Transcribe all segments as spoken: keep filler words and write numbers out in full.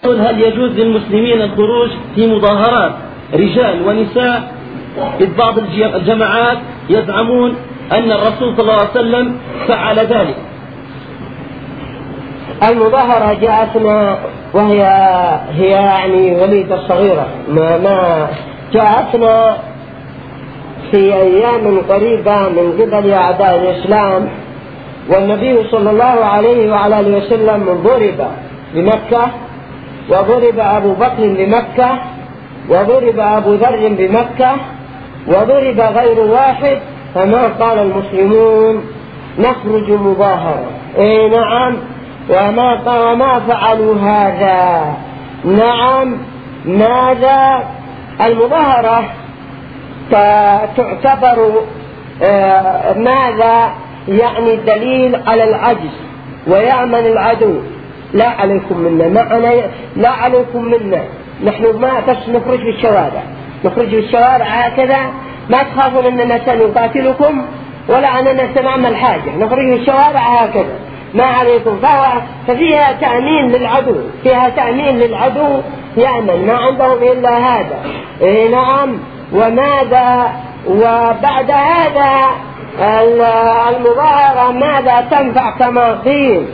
هل يجوز للمسلمين الخروج في مظاهرات رجال ونساء؟ إذ بعض الجماعات يزعمون أن الرسول صلى الله عليه وسلم فعل ذلك. المظاهرة جاءتنا وهي هي يعني وليدة صغيرة، ما, ما جاءتنا في أيام قريبة من قبل أعداء الإسلام، والنبي صلى الله عليه وعلى آله وسلم ضرب بمكة، وضرب أبو بكر بمكة، وضرب أبو ذر بمكة، وضرب غير واحد، فما قال المسلمون نخرج مظاهرة. إيه نعم، وما وما فعلوا هذا. نعم، ماذا؟ المظاهرة تعتبر آه ماذا؟ يعني دليل على العجز ويأمن العدو. لا عليكم منا، معنا لا عليكم منا، نحن ما بس نخرج في الشوارع، نخرج في الشوارع هكذا، ما تخافون أننا سنقاتلكم ولا أننا سنعمل حاجة، نخرج في الشوارع هكذا ما عليكم. ففيها تأمين للعدو، فيها تأمين للعدو يأمن، ما عندهم إلا هذا. إيه نعم. وماذا؟ وبعد هذا المظاهرة ماذا تنفع؟ كما قيل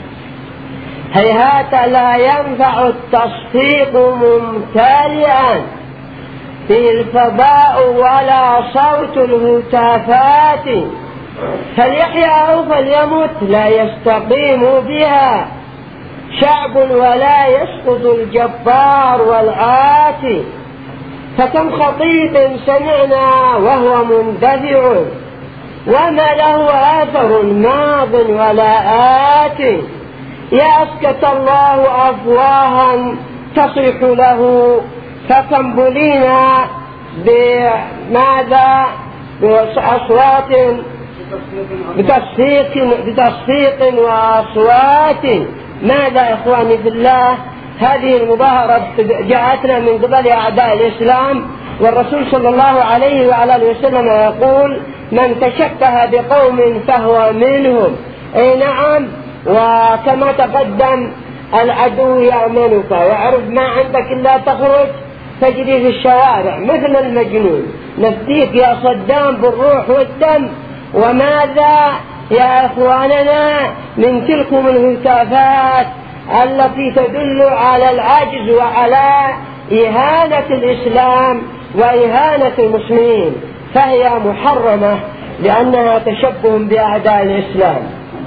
هيهات لا ينفع التصفيق ممتلئا في الفضاء ولا صوت الهتافات، فليحيا أو فليمت لا يستقيم بها شعب ولا يسقط الجبار والعاتي. فكم خطيب سمعنا وهو مندفع وما له آثر ماض ولا آتي، يأسكت الله أفواها تصرح له، فكم بلينا بماذا؟ بأصوات بتصفيق بتصفيق وأصوات. ماذا يا إخواني في الله؟ هذه المظاهرة جاءتنا من قبل أعداء الإسلام، والرسول صلى الله عليه وعلى آله وسلم يقول من تشبه بقوم فهو منهم. أي نعم. وكما تقدم العدو يأمنك ويعرف ما عندك إلا تخرج تجري في الشوارع مثل المجنون، نفديك يا صدام بالروح والدم. وماذا يا إخواننا من تلكم الهتافات التي تدل على العجز وعلى إهانة الإسلام وإهانة المسلمين، فهي محرمة لأنها تشبه بأعداء الإسلام.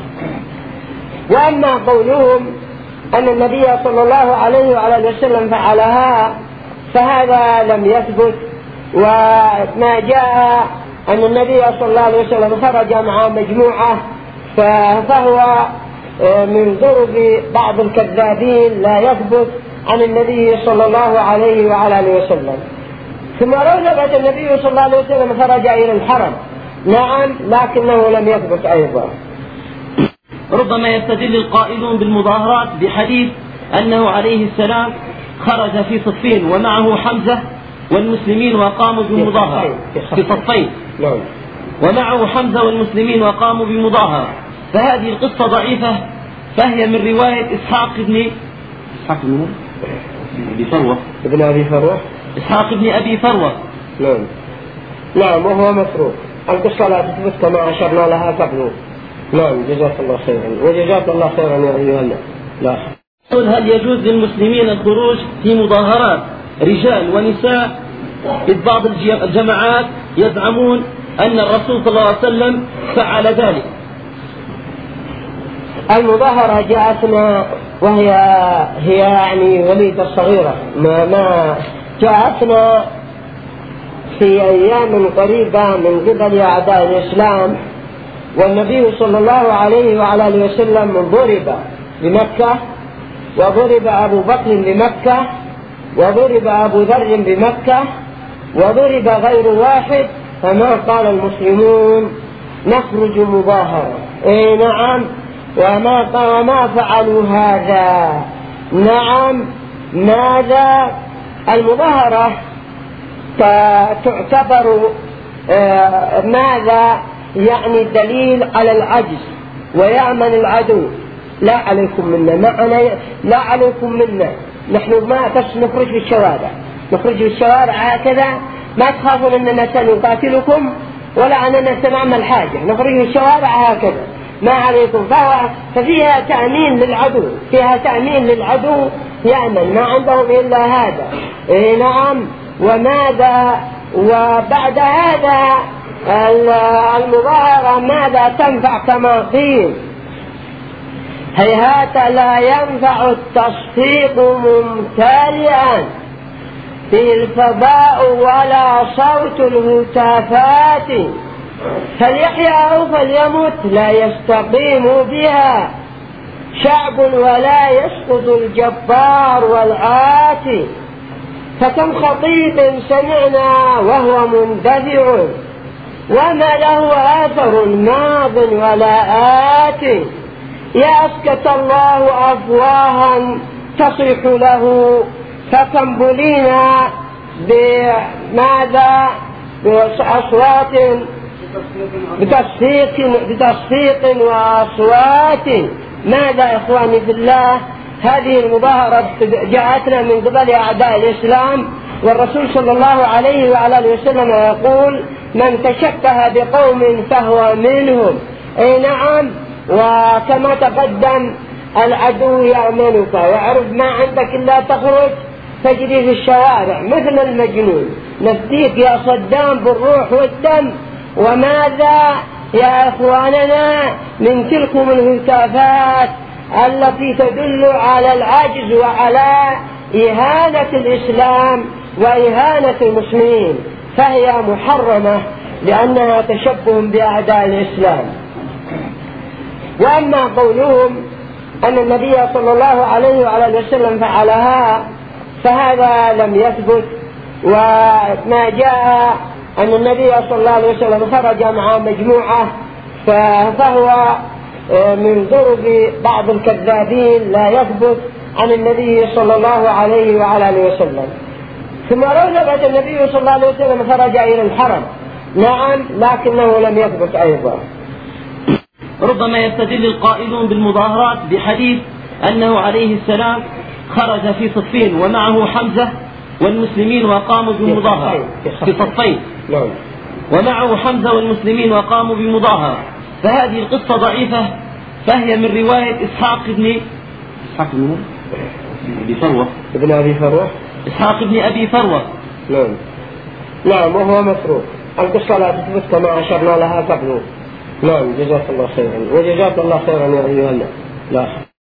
وأما قولهم أن النبي صلى الله عليه وعلى وسلم فعلها فهذا لم يثبت. وما جاء أن النبي صلى الله عليه وسلم خرج مع مجموعة فهو من ضرب بعض الكذابين، لا يثبت عن النبي صلى الله عليه وعلى آله وسلم. ثم لو ثبت النبي صلى الله عليه وسلم خرج إلى الحرم، نعم، لكنه لم يثبت أيضا. ربما يستدل القائلون بالمظاهرات بحديث أنه عليه السلام خرج في صفين ومعه حمزة والمسلمين وقاموا بمظاهرة في صفين، ومعه حمزة والمسلمين وقاموا بمظاهرة، فهذه القصة ضعيفة، فهي من رواية إسحاق بن إسحاق بن أبي فروة ابن أبي فروة إسحاق بن أبي فروة. نعم نعم، وهو متروك. القصة لا تثبت كما أشرنا لها قبل. نعم، جزاك الله خيرا وجزاك الله خيرا يا أيها الناس. لا. هل يجوز للمسلمين الخروج في مظاهرات رجال ونساء؟ إذ بعض الجماعات يزعمون أن الرسول صلى الله عليه وسلم فعل ذلك. المظاهرة جاءتنا وهي هي يعني وليدة صغيرة، ما, ما جاءتنا في أيام قريبة من قبل أعداء الإسلام، والنبي صلى الله عليه وعلى آله وسلم ضرب بمكة، وضرب أبو بكر بمكة، وضرب أبو ذر بمكة، وضرب غير واحد، فما قال المسلمون نخرج مظاهرة. إيه نعم، وما وما فعلوا هذا. نعم، ماذا؟ المظاهرة تعتبر آه ماذا؟ يعني دليل على العجز ويأمن العدو. لا عليكم منا، معنا لا عليكم منا، نحن ما بس نخرج في الشوارع، نخرج في الشوارع هكذا، ما تخافون أننا سنقاتلكم ولا أننا سنعمل حاجة، نخرج في الشوارع هكذا ما عليكم. ففيها تأمين للعدو، فيها تأمين للعدو يأمن، ما عندهم إلا هذا. إيه نعم. وماذا وبعد هذا المظاهرة ماذا تنفع كما قيل؟ هيهات لا ينفع التصفيق ممتلئا في الفضاء ولا صوت الهتافات، فليحيا أو فليمت لا يستقيم بها شعب ولا يسقط الجبار والعاتي. فكم خطيب سمعنا وهو مندفع وما له آثر ماض ولا آتي، يا أسكت الله أفواها تصرح له، فكم بلينا بماذا بأصوات بتصفيق بتصفيق وأصوات. ماذا يا إخواني في الله؟ هذه المظاهرة جاءتنا من قبل أعداء الإسلام، والرسول صلى الله عليه وعلى آله وسلم يقول: من تشبه بقوم فهو منهم. أي نعم. وكما تقدم العدو يأمنك ويعرف ما عندك إلا تخرج تجري في الشوارع مثل المجنون، نفديك يا صدام بالروح والدم. وماذا يا إخواننا من تلكم الهتافات التي تدل على العجز وعلى إهانة الإسلام وإهانة المسلمين، فهي محرمة لأنها تشبه بأعداء الإسلام. وأما قولهم أن النبي صلى الله عليه وعلى وسلم فعلها فهذا لم يثبت. وما جاء أن النبي صلى الله عليه وسلم خرج مع مجموعة فهو من ضرب بعض الكذابين لا يثبت عن النبي صلى الله عليه وعلى آله وسلم. ثم لو ثبت النبي صلى الله عليه وسلم خرج إلى الحرم، نعم، لكنه لم يثبت أيضا. ربما يستدل القائلون بالمظاهرات بحديث أنه عليه السلام خرج في صفين ومعه حمزة والمسلمين وقاموا بمظاهرة في صفين ومعه حمزة والمسلمين وقاموا بمظاهرة، فهذه القصة ضعيفة، فهي من رواية إسحاق بن إسحاق بن أبي فروة ابن أبي فروة إسحاق بن أبي فروة. نعم نعم وهو متروك. القصة لا تثبت كما أشرنا لها قبل. نعم. جزاك الله خيرا وجزاك الله خيرا يا أيها الناس. لا